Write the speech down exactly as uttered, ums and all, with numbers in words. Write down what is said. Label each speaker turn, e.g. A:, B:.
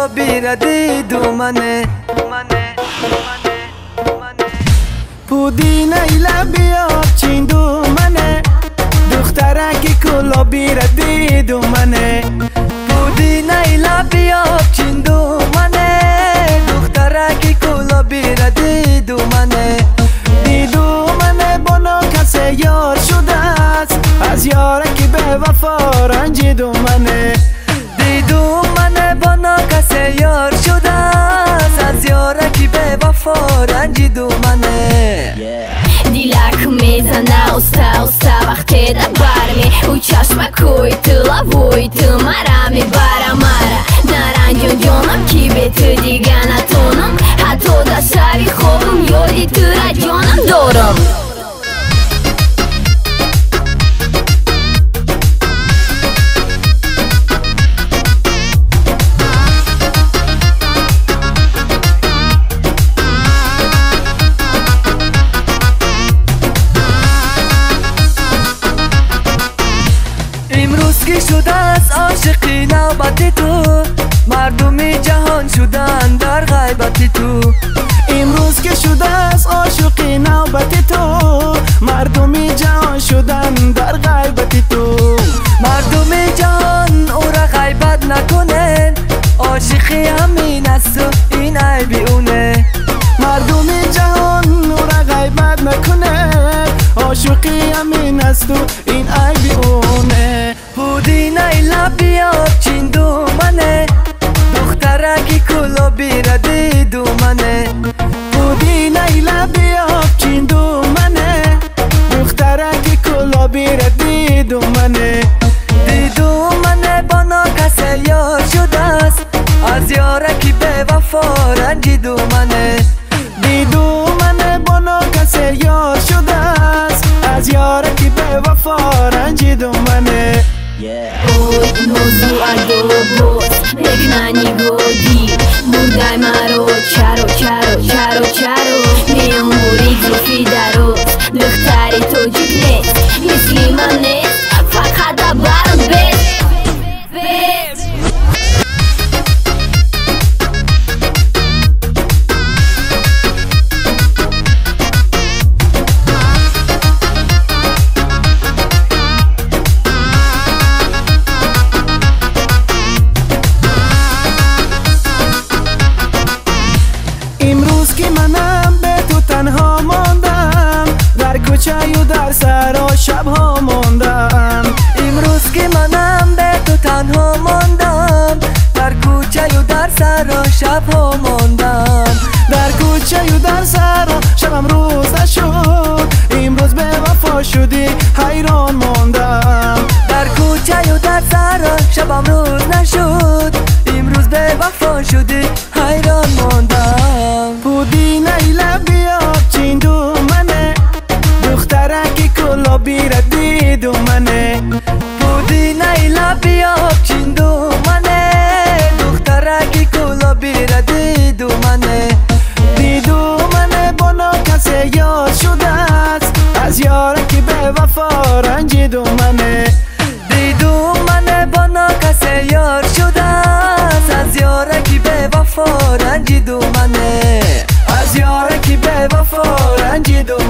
A: بیره دیدو منه
B: پودینه ایلا بیاب چیندو منه دخترکی کلا بیره دیدو منه
A: پودینه ایلا بیاب چیندو منه دخترکی کلا بیره دیدو منه
B: دیدو منه بنا کسی یار شده است از یارکی به وفا رنجیدو منه
A: دیدو منه بنا کسی یار شده است از یارکی به وفا رنجیدو منه
C: دیلک میزنه اوستا اوستا وقتی در برمی او چشمکوی تو لبوی تو مرا میبره مرا نرنجون جانم کی به تو دیگه نتونم حتی در شبی خوبم یادی تو را جانم دارم
A: امروز که شده است عاشقی نوبت تو مردمی جهان شدن در غیبت تو
B: امروز که شده است عاشقی نوبت تو مردمی جهان شدن در غیبت تو
A: مردمی جهان او را غیبت نکنن عاشقی همین است و این عیبی اونه
B: مردمی جهان او را غیبت نکنه عاشقی همین است و این عیبی اونه
A: پودینه ایلا بیاب چیندو منه دخترکی کلا بیره دیدو منه
B: پودینه ایلا بیاب چیندو منه دخترکی کلا بیره دیدو منه
A: دیدو منه بنا کسی یار شده است از یارکی به وفا رنجیدو منه
B: دیدو منه بنا کسی یار شده است از یارکی به وفا رنجیدو منه
C: اوی موضوع دو بود بگنانی گودی بودای مرو چرو چرو چرو چرو میام بوری زفی دروز دختری تو جیگ نیست مثلی من نیست فقط دبرم بیت بیت
B: امروز که منم به تو تنها ماندم در کوچه و در سرا شبها ماندم
A: امروز که منم به تو تنها ماندم در کوچه و در سرا شبها ماندم
B: در کوچه و در سرا شبم روز نشد امروز به وفا شدی حیران ماندم
A: در کوچه و در سرا شبم روز نشد امروز به وفا شدی حیران ماندم
B: پودینه ایلا بیاب چیندو منه دخترکی کلا بیره دیدو منه
A: پودینه ایلا بیاب چیندو منه دخترکی کلا بیره دیدو منه
B: دیدو منه بنا کسی یار شده است از یارکی به وفا رنجیدو منه
A: دیدو منه بنا کسی یار شده است از یارکی به وفا رنجیدو منه
B: از یارکی به وفا رنجیدو